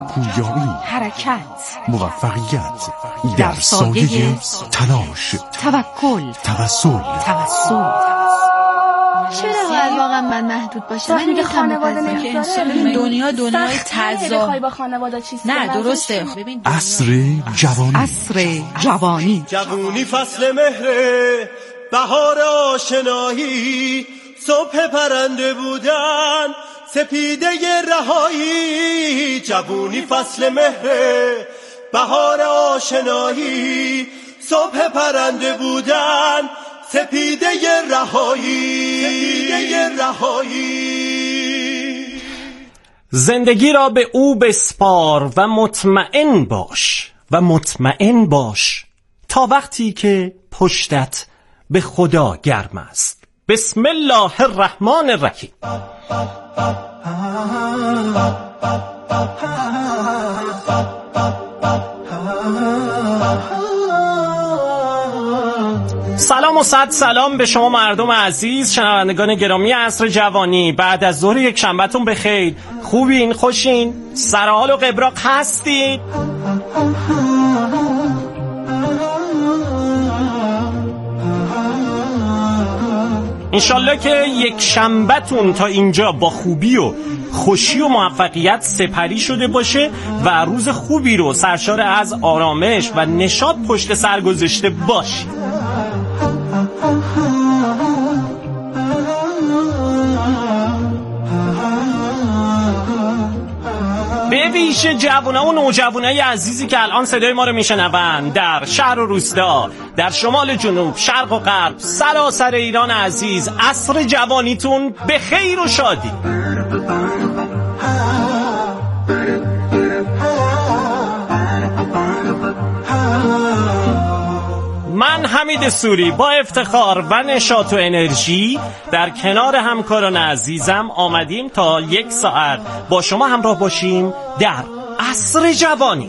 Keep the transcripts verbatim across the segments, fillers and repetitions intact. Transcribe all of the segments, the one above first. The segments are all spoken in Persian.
پویایی، حرکت، موفقیت، در سایه تلاش، توکل، توسل. توسل. چرا باید واقعا من محدود باشم؟ من دیگه خانواده نمیذاره. این دنیا دنیای تضاد. با خانواده چیزی نه درسته. ببین عصر جوانی، عصر جوانی. جوونی فصل مهره، بهار آشنایی، صبح پرنده بودن، سپیده رهایی. جوونی فصل مهره، بهار آشنایی، صبح پرنده بودن، سپیده رهایی، سپیده رهایی. زندگی را به او بسپار و مطمئن باش و مطمئن باش تا وقتی که پشتت به خدا گرم است. بسم الله الرحمن الرحیم. سلام و صد سلام به شما مردم عزیز، شنوندگان گرامی عصر جوانی. بعد از ظهر یک شنبهتون بخیر. خوبین؟ خوشین؟ سرحال و قبراق هستید؟ انشالله که یک شنبهتون تا اینجا با خوبی و خوشی و موفقیت سپری شده باشه و روز خوبی رو سرشار از آرامش و نشاط پشت سر گذاشته باشید. به ویژه جوونا و نوجوانای عزیزی که الان صدای ما رو میشنوند در شهر و روستا، در شمال جنوب، شرق و غرب، سراسر ایران عزیز، عصر جوانیتون به خیر و شادی. من حمید سوری با افتخار و نشاط و انرژی در کنار همکاران عزیزم آمدیم تا یک ساعت با شما همراه باشیم در عصر جوانی.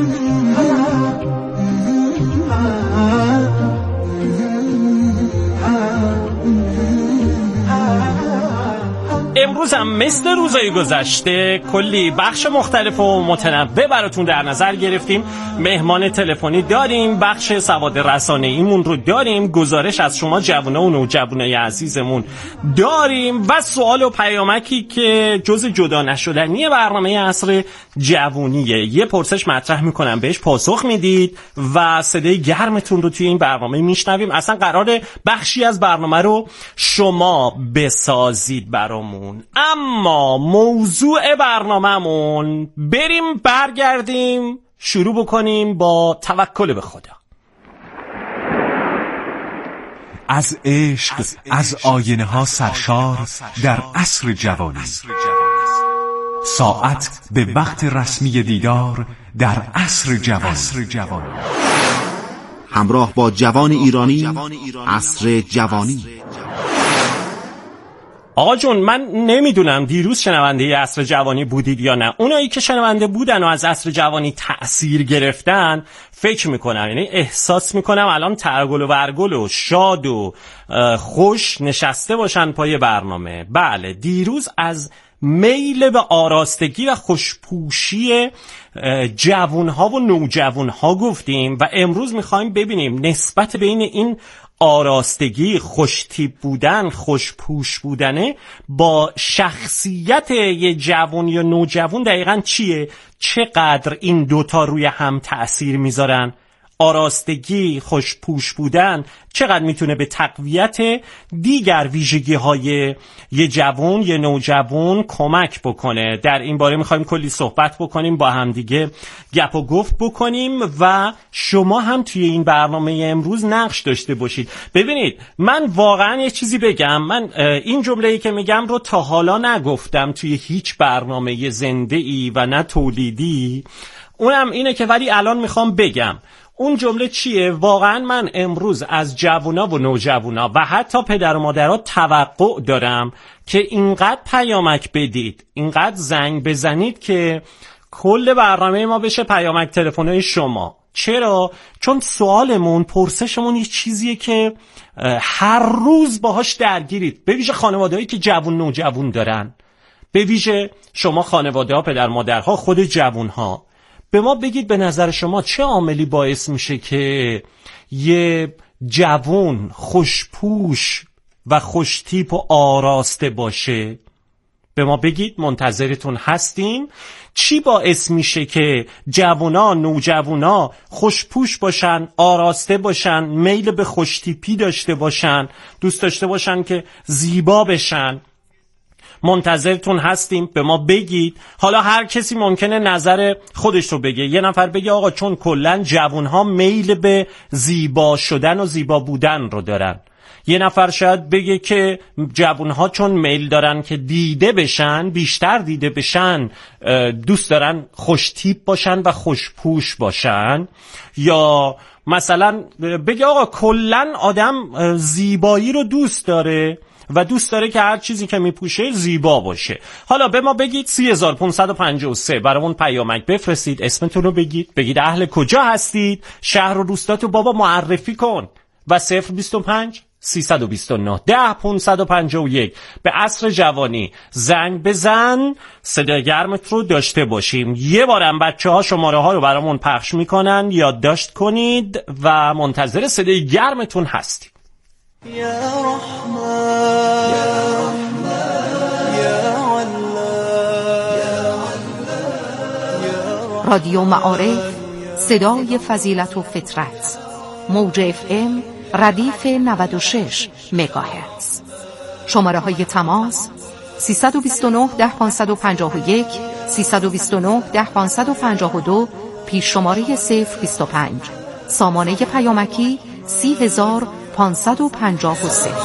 امروز هم مثل روزهای گذشته کلی بخش مختلف و متنوع براتون در نظر گرفتیم. مهمان تلفنی داریم، بخش سواد رسانه‌ایمون رو داریم، گزارش از شما جوونا و نوجوانای عزیزمون داریم و سوال و پیامکی که جز جدا نشدنی برنامه عصر جوونیه. یه پرسش مطرح میکنم، بهش پاسخ میدید و صدای گرمتون رو توی این برنامه میشنویم. اصلا قراره بخشی از برنامه رو شما بسازید برامون. اما موضوع برنامه‌مون، بریم برگردیم شروع بکنیم با توکل به خدا. از عشق، از آینه ها سرشار در عصر جوانی. ساعت به وقت رسمی دیدار در عصر جوانی. همراه با جوان ایرانی، عصر جوانی. آقا جون، من نمیدونم دیروز شنونده عصر جوانی بودید یا نه. اونایی که شنونده بودن و از عصر جوانی تأثیر گرفتن فکر میکنم، یعنی احساس میکنم الان ترگل و ورگل و شاد و خوش نشسته باشن پای برنامه. بله، دیروز از میل به آراستگی و خوشپوشی جوانها و نوجوانها گفتیم و امروز میخوایم ببینیم نسبت بین این آراستگی، خوشتیپ بودن، خوشپوش بودنه با شخصیت یه جوان یا نوجوان دقیقاً چیه؟ چقدر این دوتا روی هم تأثیر میذارن؟ آراستگی، خوشپوش بودن چقدر میتونه به تقویت دیگر ویژگی های یه جوان، یه نوجوان کمک بکنه؟ در این باره میخوایم کلی صحبت بکنیم، با هم دیگه گپ و گفت بکنیم و شما هم توی این برنامه امروز نقش داشته باشید. ببینید، من واقعا یه چیزی بگم، من این جمله‌ای که میگم رو تا حالا نگفتم توی هیچ برنامه زنده‌ای و نه تولیدی، اونم اینه که ولی الان میخوام بگم. اون جمله چیه؟ واقعا من امروز از جوونا و نوجوانا و حتی پدر و مادرها توقع دارم که اینقدر پیامک بدید، اینقدر زنگ بزنید که کل برنامه ما بشه پیامک تلفن‌های شما. چرا؟ چون سوالمون، پرسشمون یه چیزیه که هر روز باهاش درگیرید، به ویژه خانواده‌هایی که جوون نوجوون دارن. به ویژه شما خانواده ها، پدر مادرها، خود جوون ها، به ما بگید به نظر شما چه عاملی باعث میشه که یه جوون خوشپوش و خوشتیپ و آراسته باشه؟ به ما بگید، منتظرتون هستیم. چی باعث میشه که جوونا، نوجوونا خوشپوش باشن، آراسته باشن، میل به خوشتیپی داشته باشن، دوست داشته باشن که زیبا بشن؟ منتظرتون هستیم، به ما بگید. حالا هر کسی ممکنه نظر خودش رو بگه. یه نفر بگه آقا چون کلن جوانها میل به زیبا شدن و زیبا بودن رو دارن. یه نفر شاید بگه که جوانها چون میل دارن که دیده بشن، بیشتر دیده بشن، دوست دارن خوشتیپ باشن و خوشپوش باشن. یا مثلا بگه آقا کلن آدم زیبایی رو دوست داره و دوست داره که هر چیزی که میپوشه زیبا باشه. حالا به ما بگید. سی هزار پانصد و پنجاه و سه برامون پیامک بفرستید، اسمتون رو بگید، بگید اهل کجا هستید، شهر و روستاتو بابا معرفی کن. و صفر بیست و پنج سیصد و بیست و نه ده پانصد و پنجاه و یک به عصر جوانی زنگ بزن. صدای گرمت رو داشته باشیم. یه بارم بچه ها شماره ها رو برامون پخش میکنن، یادداشت کنید و منتظر صدای گرمتون هستیم. یا رحمن یا رحمن یا الله. رادیو معارف، صدای فضیلت و فطرت، موج اف ام ردیف نود و شش مگاهرتز. شماره های تماس سیصد و بیست و نه ده پانصد و پنجاه و یک، سیصد و بیست و نه ده پانصد و پنجاه و دو، پیش شماره صفر بیست و پنج. سامانه پیامکی سی هزار پانصد و پنجاه و سه.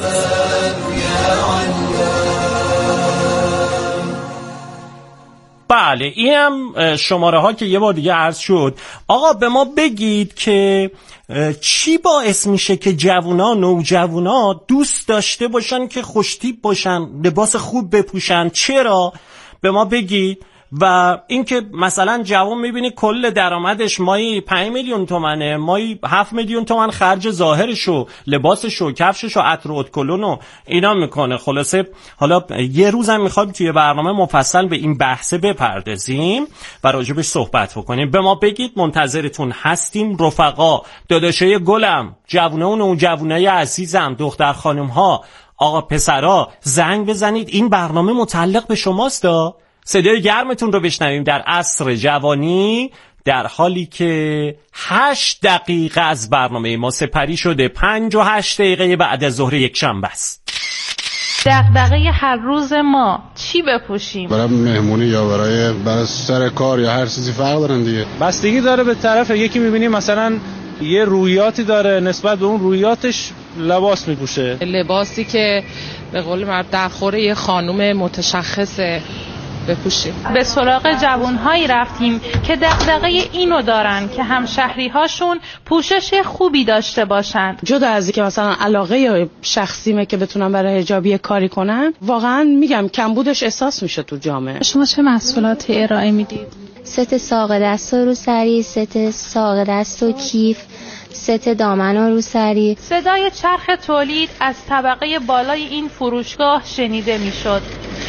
بله، اینم شماره ها که یه بار دیگه عرض شد. آقا به ما بگید که چی باعث میشه که جوونا، نوجوونا دوست داشته باشن که خوشتیپ باشن، لباس خوب بپوشن؟ چرا؟ به ما بگید. و اینکه مثلا جوان میبینی کل درآمدش مایی پنج میلیون تومنه، مایی هفت میلیون تومن خرج ظاهرشو، لباسشو، کفششو، عطر و ادکلونو اینا میکنه. خلاصه حالا یه روزم میخوام توی برنامه مفصل به این بحثه بپردازیم و راجبش صحبت بکنیم. به ما بگید، منتظرتون هستیم. رفقا، داداشای گلم، جوونا و نوجوونای عزیزم، دختر خانم ها، آقا پسرا، زنگ بزنید. این برنامه متعلق به شماست. صدای گرمتون رو بشنویم در عصر جوانی، در حالی که هشت دقیقه از برنامه ما سپری شده. پنج و هشت دقیقه بعد از ظهر یک شنبه است. دغدغه هر روز ما چی بپوشیم؟ برای مهمونی یا برای برای سر کار یا هر چیزی فرق دارن دیگه. بستگی داره به طرف. یکی میبینی مثلا یه رویاتی داره، نسبت به اون رویاتش لباس میپوشه. لباسی که به قول مرد در خوره یه خانم متشخصه بپوشیم. به سراغ جوانهایی رفتیم که دغدغه اینو دارن که همشهری هاشون پوشش خوبی داشته باشند. جدا از اینکه مثلا علاقه شخصیمه که بتونن برای حجابی کاری کنن، واقعا میگم کمبودش احساس میشه تو جامعه. شما چه محصولاتی ارائه میدید؟ ست ساق دست و روسری، ست ساق دست و کیف، ست دامن و روسری. صدای چرخ تولید از طبقه بالای این فروشگاه شنیده میشد.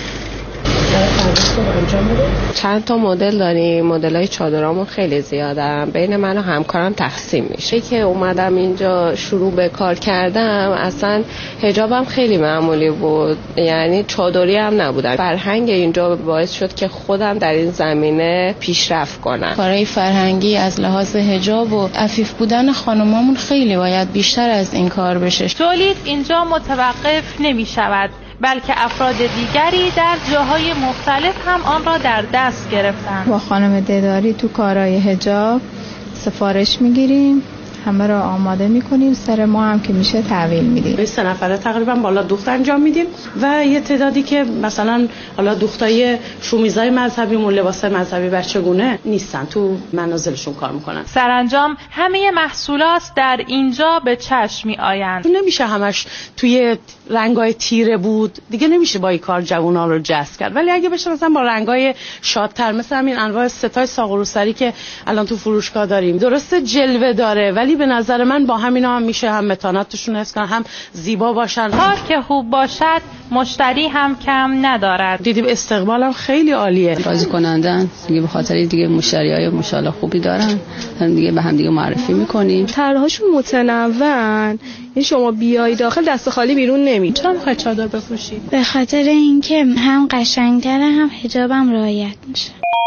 چند تا مدل داریم، مدل‌های چادرامون خیلی زیادن، بین من و همکارم تقسیم میشه. که اومدم اینجا شروع به کار کردم، اصلا حجابم خیلی معمولی بود، یعنی چادری هم نبودم. فرهنگ اینجا باعث شد که خودم در این زمینه پیشرفت کنم. کارهای فرهنگی از لحاظ حجاب و عفیف بودن خانمامون خیلی باید بیشتر از این کار بشه. تولید اینجا متوقف نمی‌شود، بلکه افراد دیگری در جاهای مختلف هم آن را در دست گرفتند. با خانم دداری تو کارهای حجاب سفارش میگیریم، همه را آماده میکنیم، سر ما هم که میشه تحویل میدیم. به سه نفره تقریبا بالا دوخت انجام میدیم و یه تعدادی که مثلا حالا دوختای شومیزای مذهبی و لباس مذهبی بچگونه نیستن، تو منازلشون کار میکنن. سرانجام همه محصولات در اینجا به چشم میآیند. نمیشه همش توی رنگای تیره بود، دیگه نمیشه با این کار جوونا رو جذب کرد. ولی اگه بشه مثلا با رنگای شادتر، مثلا همین انواع ستای ساق و روسری که الان تو فروشگاه داریم، درسته جلوه داره ولی ولی به نظر من با همینا هم میشه هم متانتشون حفظ کنن، هم زیبا باشن. کار که خوب باشد مشتری هم کم ندارد. دیدیم استقبالم خیلی عالیه. راضی کنندن دیگه، به خاطر دیگه مشتریای ماشاءالله خوبی دارن، هم دیگه به هم دیگه معرفی میکنیم. طرحهاشون متنوعن، این شما بیای داخل دست خالی بیرون نمی. چرا میخوای چادر بپوشی؟ به خاطر اینکه هم قشنگتره هم حجابم رعایت میشه.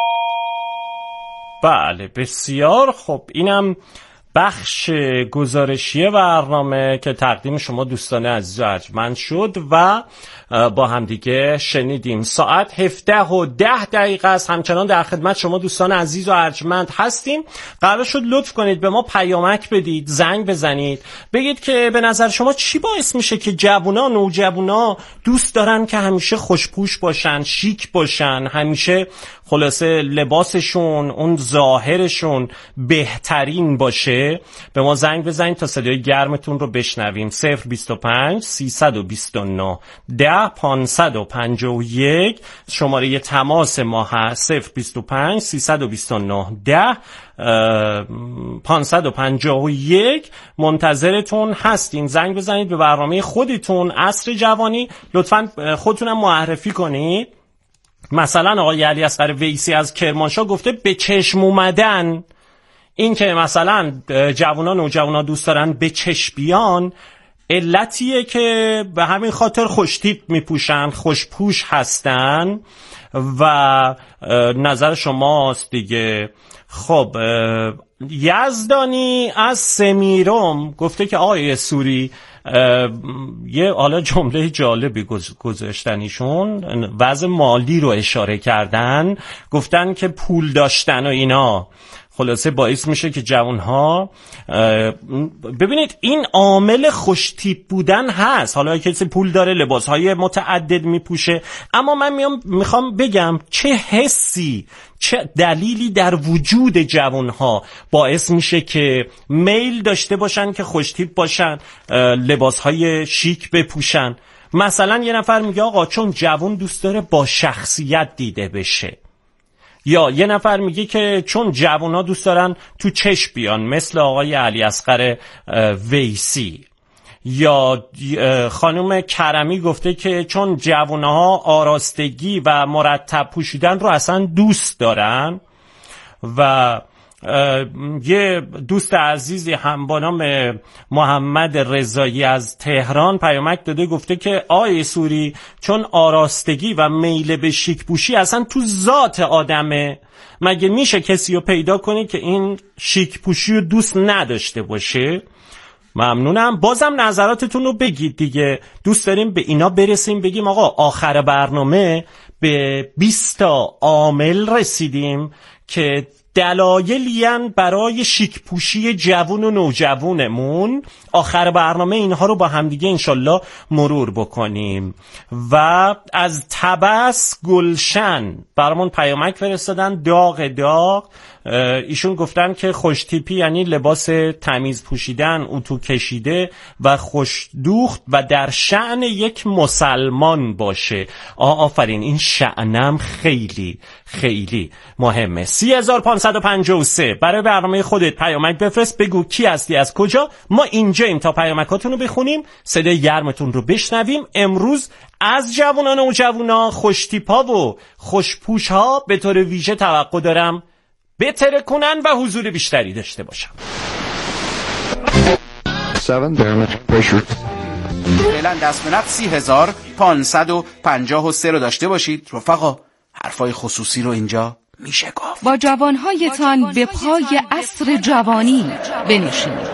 بله بسیار خب، اینم بخش گزارشی برنامه که تقدیم شما دوستان عزیز و ارجمند شد و با همدیگه شنیدیم. ساعت هفده و ده دقیقه است. همچنان در خدمت شما دوستان عزیز و ارجمند هستیم. قرار شد لطف کنید به ما پیامک بدید، زنگ بزنید، بگید که به نظر شما چی باعث میشه که جوونا، نوجوانا دوست دارن که همیشه خوشپوش باشن، شیک باشن، همیشه خلاصه لباسشون، اون ظاهرشون بهترین باشه. به ما زنگ بزنید تا صدای گرمتون رو بشنویم. صفر بیست و پنج سیصد و بیست و نه ده پانصد و پنجاه و یک شماره تماس ما هست. صفر بیست و پنج سیصد و بیست و نه ده پانصد و پنجاه و یک. منتظرتون هستیم. زنگ بزنید به برنامه خودتون عصر جوانی. لطفاً خودتونم معرفی کنید. مثلا آقای علی اصغر ویسی از کرمانشاه گفته به چشم اومدن. این که مثلا جوانان و جوانا دوست دارن به چشم بیان، علتیه که به همین خاطر خوشتیپ میپوشن، خوشپوش هستن و نظر شماست دیگه. خب یزدانی از سمیرم گفته که آقای سوری یه حالا جمله جالبی گذاشتنیشون، وضع مالی رو اشاره کردن، گفتن که پول داشتن و اینا خلاصه باعث میشه که جوانها، ببینید این عامل خوشتیپ بودن هست. حالا کسی پول داره، لباسهای متعدد میپوشه، اما من میام میخوام بگم چه حسی، چه دلیلی در وجود جوانها باعث میشه که میل داشته باشن که خوشتیپ باشن، لباسهای شیک بپوشن. مثلا یه نفر میگه آقا چون جوان دوست داره با شخصیت دیده بشه، یا یه نفر میگه که چون جوونا دوست دارن تو چشم بیان، مثل آقای علی اصغر ویسی. یا خانم کرمی گفته که چون جوانها آراستگی و مرتب پوشیدن رو اصلا دوست دارن. و یه دوست عزیزی هم با نام محمد رضایی از تهران پیامک داده، گفته که آی سوری چون آراستگی و میل به شیک پوشی اصلا تو ذات آدمه، مگه میشه کسی رو پیدا کنی که این شیک پوشی رو دوست نداشته باشه؟ ممنونم. بازم نظراتتون رو بگید دیگه. دوست داریم به اینا برسیم، بگیم آقا آخر برنامه به بیست تا عامل رسیدیم که دلایلیان برای شیک پوشی جوون و نوجوانمون. آخر برنامه اینها رو با همدیگه انشالله مرور بکنیم. و از تبس گلشن برامون پیامک فرستادن، داغ داغ. ایشون گفتن که خوشتیپی یعنی لباس تمیز پوشیدن، اتو کشیده و خوش دوخت و در شأن یک مسلمان باشه. آفرین، این شأنم خیلی خیلی مهمه. سی هزار پانصد و پنجاه و سه برای برنامه خودت پیامک بفرست، بگو کی هستی، از کجا. ما اینجاییم تا پیامکاتون رو بخونیم، صدای گرمتون رو بشنویم. امروز از جوانان و جوونا، خوشتیپا و خوشپوشها به طور ویژه توقع دارم بهتره کنن و حضور بیشتری داشته باشم. فعلا دست به نفس سی هزار پانصد و پنجاه و سه رو داشته باشید. رفقا حرفای خصوصی رو اینجا میشه گفت. با جوانهایتان به پای عصر جوانی بنشینید.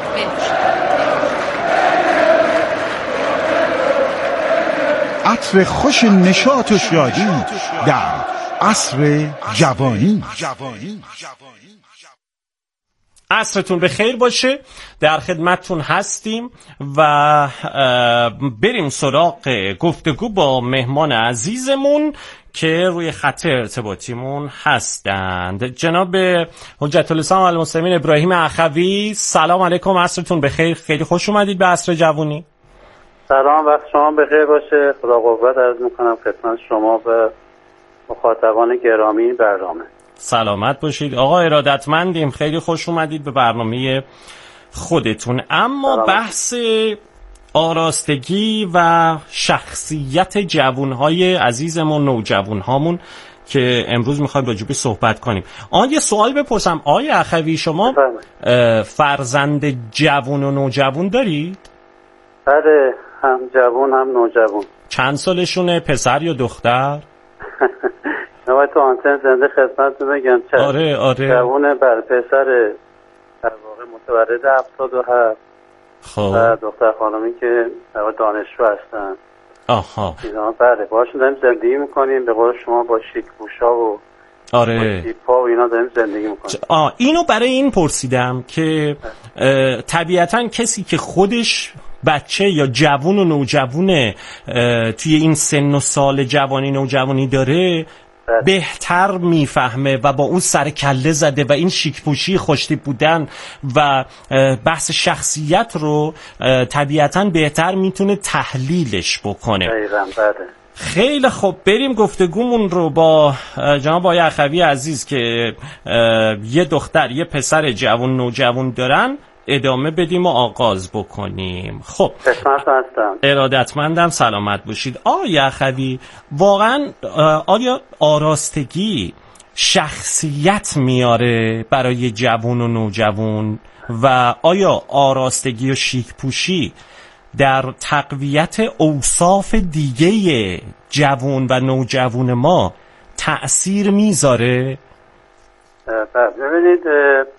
عطر خوش نشاط و شادی در عصر جوانی. عصرتون به خیر باشه. در خدمتتون هستیم و بریم سراغ گفتگو با مهمان عزیزمون که روی خط ارتباطیمون هستند. جناب حجت الاسلام المسلمین ابراهیم اخوی، سلام علیکم، عصرتون به خیر. خیلی خوش اومدید به عصر جوانی. سلام، وقت شما بخیر باشه. خدا قوت عرض میکنم خدمت شما به مخاطبان گرامی برنامه. سلامت باشید آقا، ارادتمندیم. خیلی خوش اومدید به برنامه خودتون. اما سلام. بحث آراستگی و شخصیت جوانهای عزیزمون، نوجوانهامون که امروز میخوایم راجع به صحبت کنیم. آن یه سوال بپرسم، آقای اخوی شما فرزند جوان و نوجوان دارید؟ بله، هم جوان هم نوجوان. چند سالشونه، پسر یا دختر؟ نوای تو آنتن زنده خدمتتون بگم. آره آره. جوان بر پسر در واقع متولد هفتاد و هفت. خب. و دختر خانمی که در واقع دانشجو هستن. آها. اینا بله باشون داریم زندگی میکنیم، به قول شما با شیک پوشا و آره پا و اینا داریم زندگی میکنیم. آه اینو برای این پرسیدم که طبیعتا کسی که خودش بچه یا جوون و نوجوونه توی این سن و سال جوانی نوجوانی داره بهتر میفهمه و با اون سر کله زده و این شیکپوشی خوشتیپ بودن و بحث شخصیت رو طبیعتا بهتر میتونه تحلیلش بکنه. دقیقاً بله. خیلی خوب، بریم گفتگومون رو با جناب آقای اخوی عزیز که یه دختر یه پسر جوان نوجوان دارن ادامه بدیم و آغاز بکنیم. خب ارادتمندم، سلامت باشید. آقای اخوی، واقعا آیا آراستگی شخصیت میاره برای جوان و نوجوان و آیا آراستگی و شیک پوشی در تقویت اوصاف دیگه جوان و نوجوان ما تأثیر میذاره؟ ببینید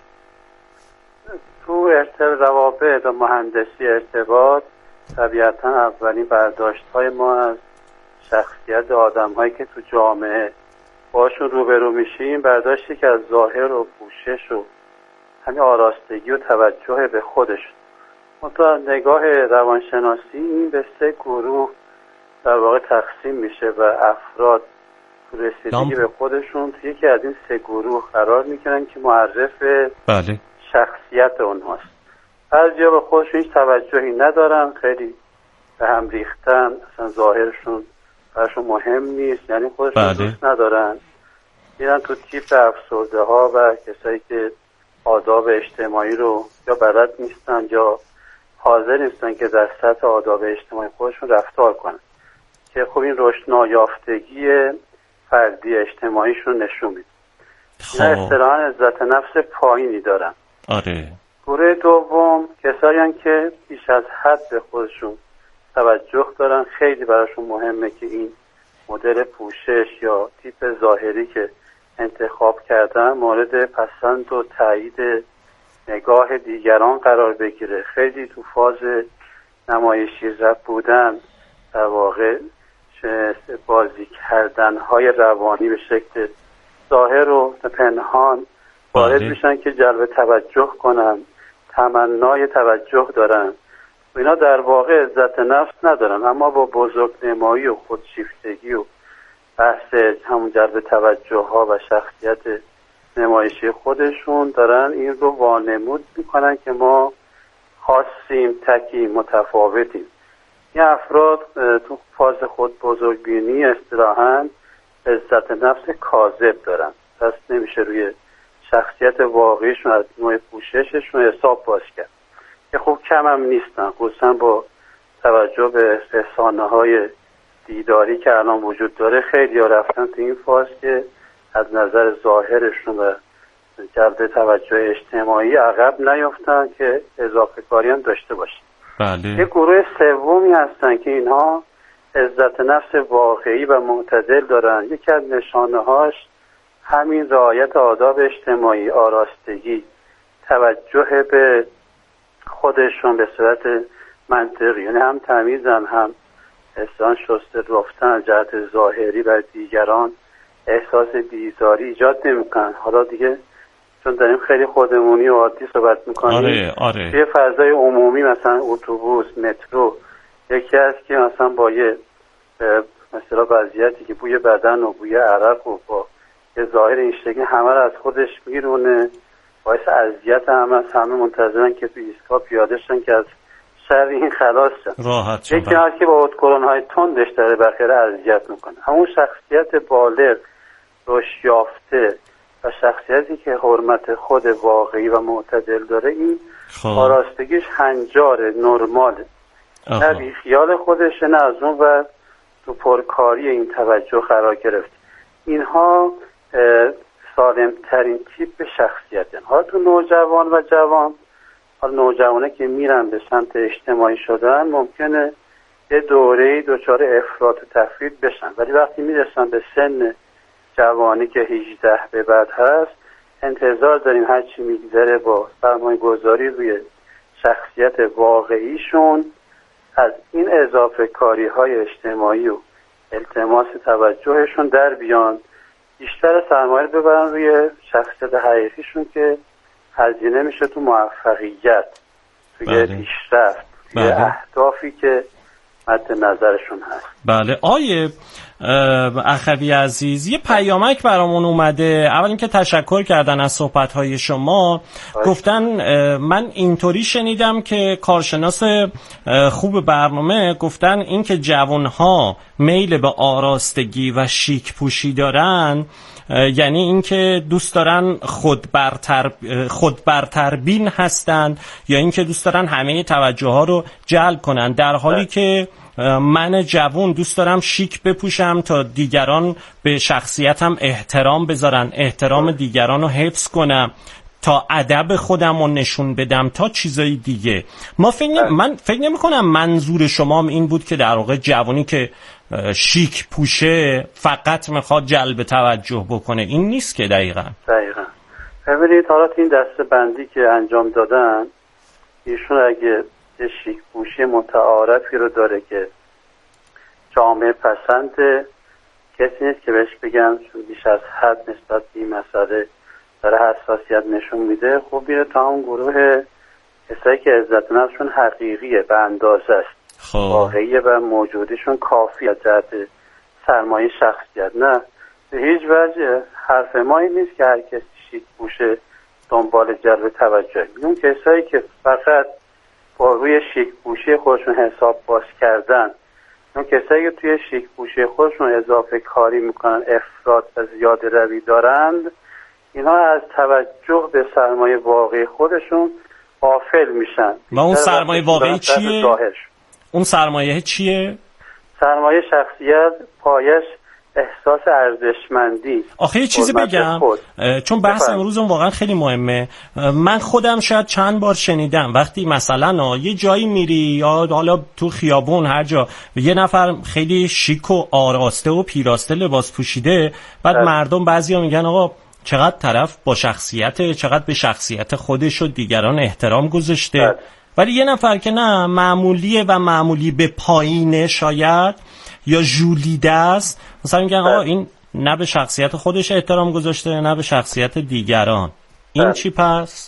تو ارتباط روابط و مهندسی ارتباط طبیعتا اولین برداشت های ما از شخصیت آدم هایی که تو جامعه باشون روبرو میشیم برداشتی که از ظاهر و پوشش و همین آراستگی و توجه به خودشون. منتها نگاه روانشناسی این به سه گروه در واقع تقسیم میشه و افراد تو رسیدگی به خودشون تو یکی از این سه گروه قرار میکنن که معرف بله. شخصیت اونهاست. بعضیا به خودشون هیچ توجهی ندارن، خیلی به هم ریختن، اصلا ظاهرشون براشون مهم نیست، یعنی خودشون بله. دوست ندارن. میرن تو تیپ افسرده ها و کسایی که آداب اجتماعی رو یا بلد نیستن یا حاضر نیستن که در سطح آداب اجتماعی خودشون رفتار کنن که خب این رشد نایافتگی فردی اجتماعیشون نشون میده. اینا اصطلاحاً عزت نفس پایینی دارن. آره. گروه دوم کسایی هستن که بیش از حد به خودشون توجه دارن، خیلی براشون مهمه که این مدل پوشش یا تیپ ظاهری که انتخاب کردن مورد پسند و تایید نگاه دیگران قرار بگیره. خیلی تو فاز نمایشی رب بودن در واقع بازی کردن های روانی به شکل ظاهر و پنهان وارد میشن که جلب توجه کنن، تمنای توجه دارن و اینا در واقع عزت نفس ندارن، اما با بزرگنمایی و خودشیفتگی و بحث همون جلب توجه ها و شخصیت نمایشی خودشون دارن این رو وانمود میکنن که ما خاصیم، تکی، متفاوتیم. این افراد تو فاز خود بزرگبینی اصطلاحاً عزت نفس کاذب دارن، پس نمیشه روی شخصیت واقعیشون از نوع پوشششون حساب باز کرد که خوب کم هم نیستن، خصوصا با توجه به رسانه های دیداری که الان وجود داره. خیلی ها رفتن تو این فاز که از نظر ظاهرشون و جلب توجه اجتماعی عقب نیفتن که اضافه کاری هم داشته باشن. بله. یک گروه سومی هستن که اینها عزت نفس واقعی و معتدل دارن. یکی از نشانه هاش همین رعایت آداب اجتماعی، آراستگی، توجه به خودشون به صورت منطقی، یعنی هم تمیزن، هم احسان شسته رفتن از جهت ظاهری بر دیگران احساس بیزاری ایجاد نمیکنن. حالا دیگه چون داریم خیلی خودمونی و عادی صحبت میکنیم، آره آره. توی فضای عمومی مثلا اتوبوس، مترو، یکی هست که مثلا با یه مثلا وضعیتی که بوی بدن و بوی عرق و با یه ظاهر این شکلی همه رو از خودش میرونه، باعث اذیت همه از همه منتظرن که تو ایستگاه پیاده شن که از شر این خلاص شن. راحت شن. یکی هست که با ادکلون‌های تندش داره بخیره اذیت میکنه. همون شخصیت بالغ، رشد یافته و شخصیتی که حرمت خود واقعی و معتدل داره، این آراستگیش هنجار نرماله، نه بی خیال خودشه نه از اون و تو پرکاری این توجه قرار گرفت. اینها سالمترین تیپ شخصیت. حالا تو نوجوان و جوان، حالا نوجوانه که میرن به سمت اجتماعی شدن ممکنه یه دوره‌ای دچار افراط و تفرید بشن، ولی وقتی میرسن به سن جوانی که هجده به بعد هست، انتظار داریم هرچی میگذره با سرمایه گذاری روی شخصیت واقعیشون از این اضافه کاری های اجتماعی و التماس توجهشون در بیان، بیشتر سرمایه ببرن روی شخصیت حقیقیشون که هزینه میشه تو موفقیت، توی بله. پیشرفت، توی بله. اهدافی که مد نظرشون هست. بله. آیه اخوی عزیز، یه پیامک برامون اومده. اول اینکه تشکر کردن از صحبت‌های شما. باید. گفتن من اینطوری شنیدم که کارشناس خوب برنامه گفتن اینکه جوان‌ها میل به آراستگی و شیک پوشی دارن، یعنی اینکه دوست دارن خود برتر خود برتربین هستن یا اینکه دوست دارن همه توجه ها رو جلب کنن، در حالی که من جوان دوست دارم شیک بپوشم تا دیگران به شخصیتم احترام بذارن، احترام دیگران رو حفظ کنم، تا ادب خودم رو نشون بدم، تا چیزای دیگه. ما فکر من فکر نمی کنم منظور شما این بود که در واقع جوانی که شیک پوشه فقط میخواد جلب توجه بکنه. این نیست که دقیقاً. دقیقاً. ببینید حالا این دسته بندی که انجام دادن، ایشون اگه یه شیک پوشی متعارفی رو داره که جامعه پسند، کسی نیست که بهش بگم چون بیش از حد نسبت به این مسئله داره حساسیت نشون میده، خب بیره تا اون گروه کسایی که عزت نفسشون حقیقیه، به اندازه است، واقعیه و موجودیشون کافی از جهت سرمایه شخصیت. نه به هیچ وجه حرف ما این نیست که هر کسی شیک پوشه دنبال جلب توجه. اون کسایی که فقط با روی شیک پوشی خودشون حساب باز کردن، اون کسایی که توی شیک پوشی خودشون اضافه کاری میکنن، افراط و زیاده روی دارند، اینها از توجه به سرمایه واقعی خودشون غافل میشن. و اون سرمایه واقعی چیه؟ اون سرمایه چیه؟ سرمایه شخصیت، پایش احساس ارزشمندی. آخه یه چیزی بگم، چون بحث امروز واقعا خیلی مهمه. من خودم شاید چند بار شنیدم وقتی مثلا یه جایی میری یا حالا تو خیابون هر جا، یه نفر خیلی شیک و آراسته و پیراسته لباس پوشیده، بعد ده. مردم بعضیا میگن آقا چقدر طرف با شخصیت، چقدر به شخصیت خودش و دیگران احترام گذاشته ده. ولی یه نفر که نه، معمولیه و معمولی به پایینه شاید یا ژولیده است، مثلا میگن آقا این نه به شخصیت خودش احترام گذاشته نه به شخصیت دیگران. این چی پس؟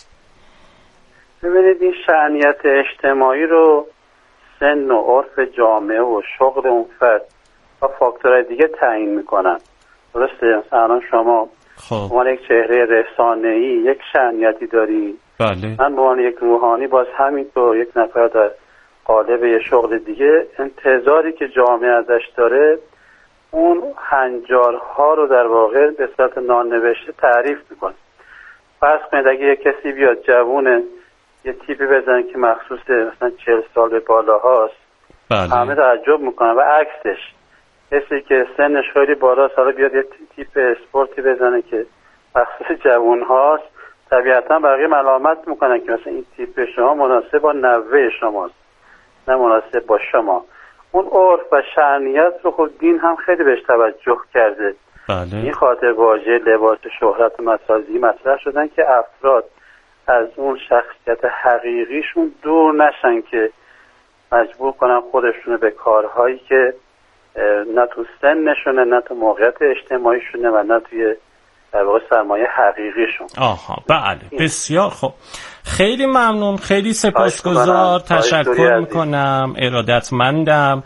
ببینید این شأنیت اجتماعی رو سن و عرف جامعه و شغل اون فرد و فاکتورهای دیگه تعیین میکنن. درسته؟ مثلا شما خب عنوان یک چهره رسانه‌ای یک شأنیتی داری. بله. من به عنوان یک روحانی باز همینطور، یک نفر در قالب یه شغل دیگه، انتظاری که جامعه ازش داره اون هنجارها رو در واقع به صورت ناننوشته تعریف میکنه. فرض کنید اگه یه کسی بیاد جوونه یه تیپی بزنه که مخصوص مثلا چهل سال به بالا هاست، بله. همه تعجب میکنن، و عکسش کسی که سنش خیلی بالاست حالا بیاد یه تیپ اسپورتی بزنه که مخصوص جوون هاست، طبیعتا بقیه ملامت میکنن که مثلا این تیپ شما مناسب با نوه شماست نه مناسب با شما. اون عرف و شأنیت رو خود دین هم خیلی بهش توجه کرده. بله. این خاطر واژه لباس شهرت و مسازی مطرح شدن که افراد از اون شخصیت حقیقیشون دور نشن که مجبور کنن خودشونو به کارهایی که نه تو سنشونه نه تو موقعیت اجتماعیشونه و نه توی در واقع سرمایه حقیقیشون. آها بله، بسیار خوب، خیلی ممنون، خیلی سپاسگزار، تشکر میکنم، ارادتمندم.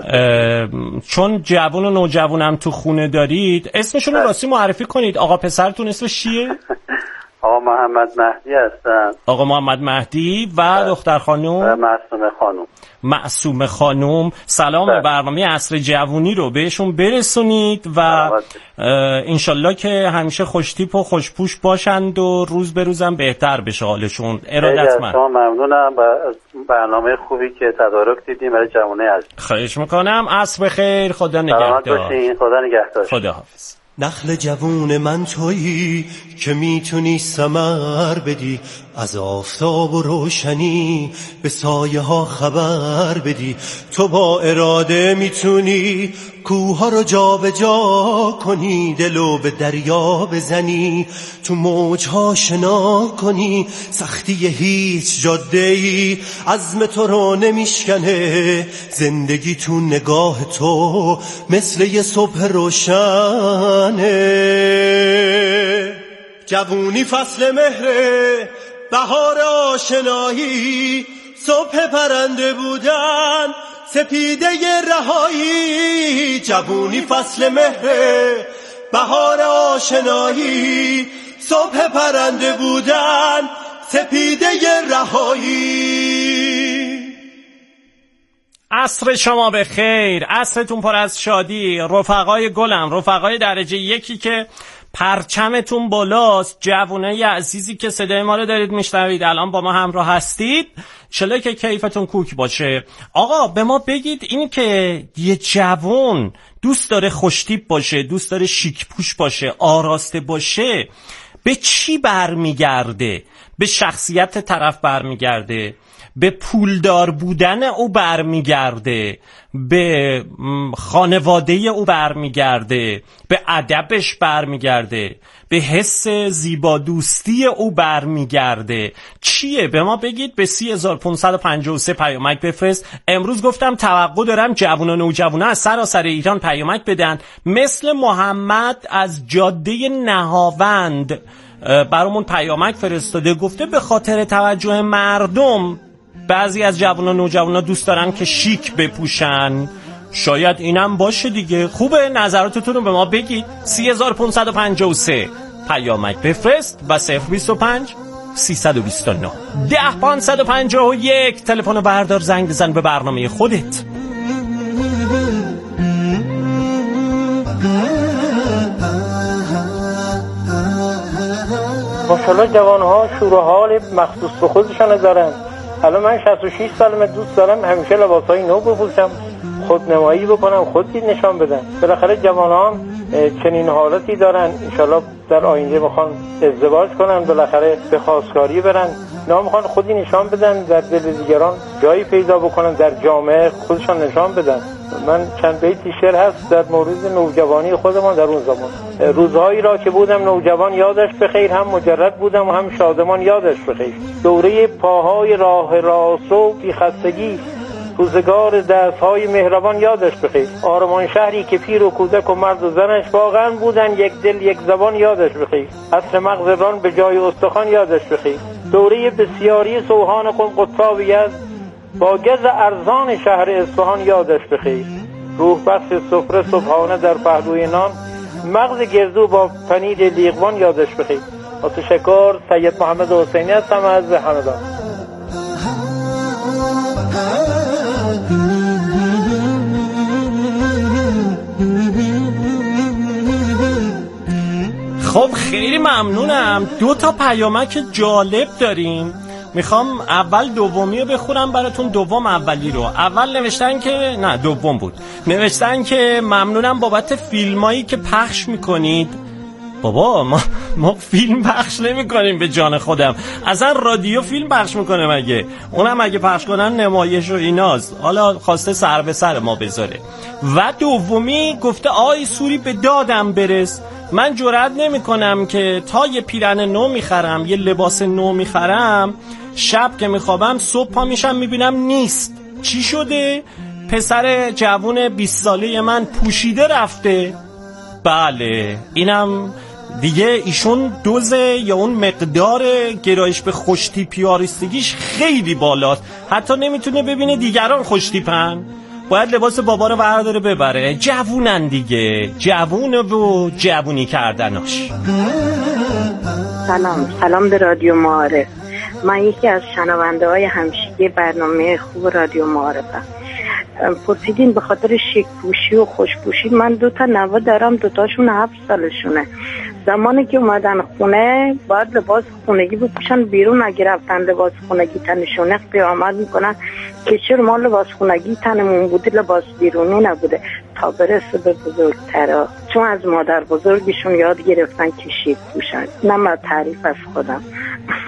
چون جوان و نوجوانم تو خونه دارید، اسمشون رو راستی معرفی کنید. آقا پسرتون اسمش چیه؟ آقا محمد مهدی هستم. آقا محمد مهدی و دختر خانم معصومه خانم. معصومه خانم سلام به برنامه عصر جوونی رو بهشون برسونید و انشالله که همیشه خوشتیپ و خوشپوش باشند و روز به روزم بهتر بشه حالشون. ارادتمند. شما ممنونم از برنامه خوبی که تدارک دیدیم برای جوانه عزیز. خواهش میکنم. عصر بخیر. خدا نگهدار. خدا نگهدار. خدا حافظ. نخل جوون من تویی که میتونی ثمر بدی، از آفتاب و روشنی به سایه ها خبر بدی. تو با اراده میتونی کوها رو جا به جا کنی، دلو به دریا بزنی، تو موجها شنا کنی. سختی هیچ جاده ای عزم تو رو نمیشکنه، زندگی تو نگاه تو مثل یه صبح روشنه. جوونی فصل مهره، بهار آشنایی، صبح پرنده بودن، سپیده رهایی. جوونی فصل مهره، بهار آشنایی، صبح پرنده بودن، سپیده رهایی. عصر شما به خیر، عصرتون پر از شادی. رفقای گلم، رفقای درجه یکی که پرچمتون بالاست، جوونای عزیزی که صدای ما رو دارید میشنوید، الان با ما همراه هستید، چله که کیفتون کوک باشه. آقا به ما بگید، این که یه جوون دوست داره خوشتیپ باشه، دوست داره شیک پوش باشه، آراسته باشه، به چی برمیگرده؟ به شخصیت طرف برمیگرده، به پولدار بودن او برمیگرده، به خانواده او برمیگرده، به ادبش برمیگرده، به حس زیبا دوستی او برمیگرده. چیه؟ به ما بگید. به سی هزار و پانصد و پنجاه و سه پیامک بفرست. امروز گفتم توقع دارم جوونا نوجوانا از سراسر ایران پیامک بدن، مثل محمد از جاده نهاوند برامون پیامک فرستاده، گفته به خاطر توجه مردم بعضی از جوونا نوجوانا دوست دارن که شیک بپوشن. شاید اینم باشه دیگه. خوبه، نظراتتون رو به ما بگید. سی هزار و پانصد و پنجاه و سه پیامک بفرست و صفر بیست و پنج سیصد و بیست و نه ده پانصد و پنجاه و یک تلفن بردار، زنگ بزن به برنامه خودت. ماشاءالله جوانها شور و حال مخصوص به خودشان دارن. الان من شصت و شش سالمه، دوست دارم همیشه لباسای نو بپوشم، خودنمایی بکنم، خودی نشان بدم. بالاخره جوانان چنین حالتی دارن، انشالله در آینده میخوان ازدواج کنن، بالاخره به خواستگاری برن، نه میخوان خودی نشان بدن، در دل دیگران جایی پیدا بکنن، در جامعه خودشان نشان بدن. من چند بیتی شعر هست در مورد نوجوانی خودمان در اون زمان. روزهایی را که بودم نوجوان یادش بخیر، هم مجرد بودم و هم شادمان یادش بخیر. دوره پاهای راه راست و بی خستگی، روزگار دستهای مهربان یادش بخیر. آرمان شهری که پیر و کودک و مرد و زنش واقعا بودن یک دل یک زبان یادش بخیر. اصل مغز ران به جای استخوان یادش بخیر. دوره بسیاری سوهان قم قطاب یزد، با گز ارزان شهر اصفهان یادش بخیر. روح بخش سفره صبحانه در پهلوی نان، مغز گردو با پنیر لیقوان یادش بخیر. متشکر. سید محمد حسینی هستم از همدان. خب خیلی ممنونم. دو تا پیامک جالب داریم، میخوام اول دومی رو بخونم براتون، دوم اولی رو. اول نوشتن که نه دوم بود، نوشتن که ممنونم بابت فیلمایی که پخش میکنید. بابا ما ما فیلم پخش نمی کنیم به جان خودم. اصلا رادیو فیلم پخش میکنه مگه؟ اونم اگه پخش کنن نمایش و ایناست، حالا خواسته سر به سر ما بذاره. و دومی گفته آی سوری به دادم برس، من جرئت نمی کنم که تا یه پیرن نو میخرم، یه لباس نو میخرم، شب که میخوابم صبح پا میشم میبینم نیست. چی شده؟ پسر جوون بیست ساله من پوشیده رفته. بله اینم دیگه ایشون دوزه یا اون مقدار گرایش به خوشتیپی آرستگیش خیلی بالاست، حتی نمیتونه ببینه دیگران خوشتیپن، باید لباس بابا رو برداره ببره. جوونن دیگه، جوونه و جوونی کردناش. سلام سلام به رادیو معارف. من یکی از شنونده های همیشگی برنامه خوب رادیو معارفم. پرسیدین به خاطر شیک پوشی و خوش پوشی. من دو تا نوه دارم، دوتاشون هفت سالشونه. زمانی که اومدن خونه باید لباس خونگی بپوشن، بیرون اگه رفتن لباس خونگی تنشونه قیامت میکنن که چرا ما لباس خونگی تنمون بوده لباس بیرونی نبوده، تا برسه به بزرگترها، چون از مادر بزرگشون یاد گرفتن که شیک پوشن. نه من تعریف از خودم.